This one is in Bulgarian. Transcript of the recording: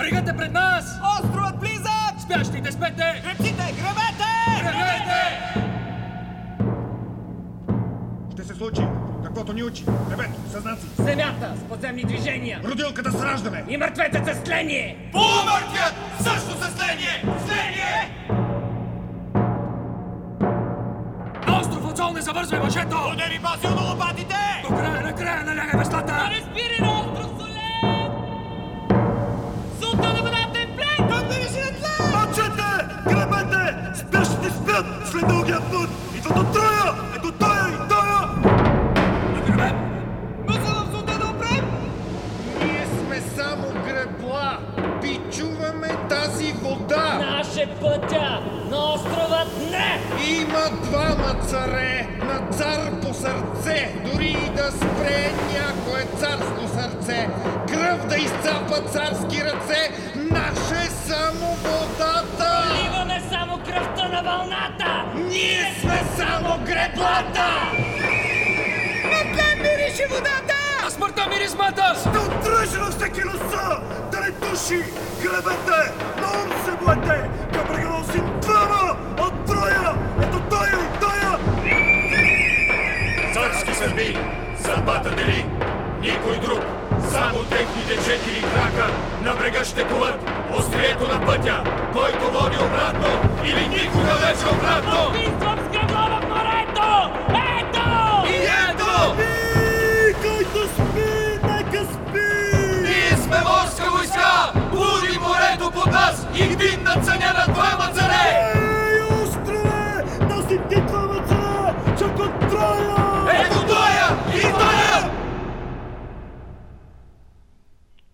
Брегът е пред нас! Островът близък! Спящите спете! Гребците, гребете! Гребете! Ще се случи, каквото ни учи. Небето, съзнаци. Земята с подземни движения. Родилката с раждане. И мъртвецът с тление. Полумъртвият също със сление! Сление! На остров Оцол не завързвай мъжето! Удери басилно лопатите! До края налягай веслата! Не спири на остров Солен! Султа на водата е в плен! Надмири си на тлен! Мъчете! Гребете! Спящите спят след дългия път! Идва до Троя! Ето Троя и Троя! Да гребем! Мъсъл в султа да опрем! Ние сме само гребла. Бичуваме тази вода. Наше пътя! На островът не! Има двама царе, на цар по сърце. Дори и да спре някое царско сърце. Кръв да изцапа царски ръце. Наше само водата. Ливаме само кръвта на вълната! Ние сме само греблата. На тлен мирише водата! А смъртта миризмата! Ще отрежа на всеки носа! Да не души! Гребете! На ум се бъдете! Към брега носим двама! От Троя! Ето Троя и Троя! Царски съдби, съдбата дели, никой друг, само техните 4 крака на брега ще куват острието на пътя, който води обратно или никога вече обратно! Убийствам с гъбла в морето! Ето! И ето! И който спи, нека спи! Ние сме морска войска, буди морето под нас и вдигна ценя на двама царя!